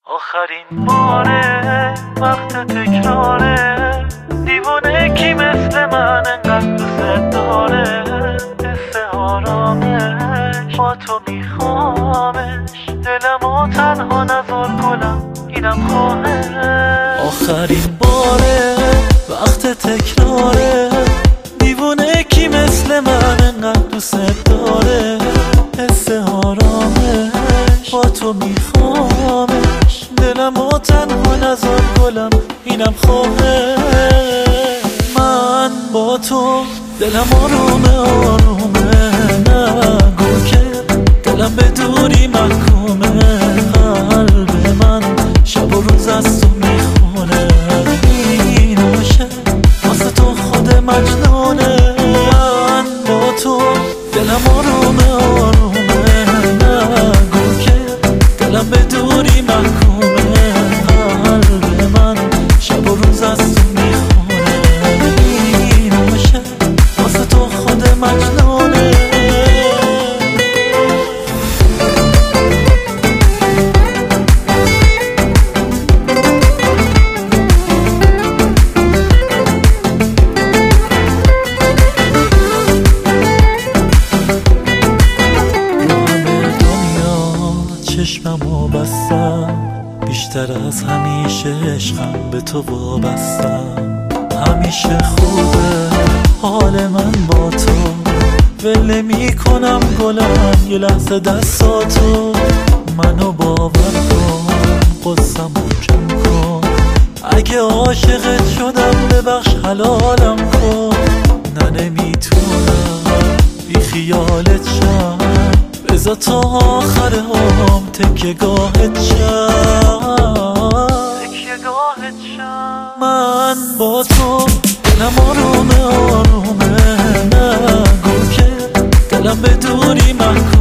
آخرین باره وقت تکراره، دیوانه کی مثل من انقدر دوست داره. حس آرامش با تو میخوامش، دلمو تنها نذار گلم اینم خواهش. آخرین باره وقت تکراره، دیوانه کی مثل من انقدر دوست داره. حس آرامش با تو میخوامش، دلمو تنها نذار گلم اینم خواهش. من با تو دلم آرومه آرومه، نگو که دلم به دوری محکومه. قلب من شب و روز از تو میخونه، این عاشق واسه تو خود مجنونه. من با تو دلم آرومه آرومه، نگو که دلم به دوری محکومه. قلب من شب و روز از تو میخونه، این عاشق واسه تو خود مجنونه. چشممو بستم، بیشتر از همیشه عشقم به تو وابستم. همیشه خوبه حال من با تو، ول نمی کنم گلم یه لحظه دستاتو. منو باور کن قصه‌مو کم کن، اگه عاشقت شدم ببخش حلالم کن. نه نمیتونم بی خیالت شم، بذار تا آخر هم تکیه گاهت شم. من با تو دلم آرومه آرومه، نگو که دلم به دوری محکومه.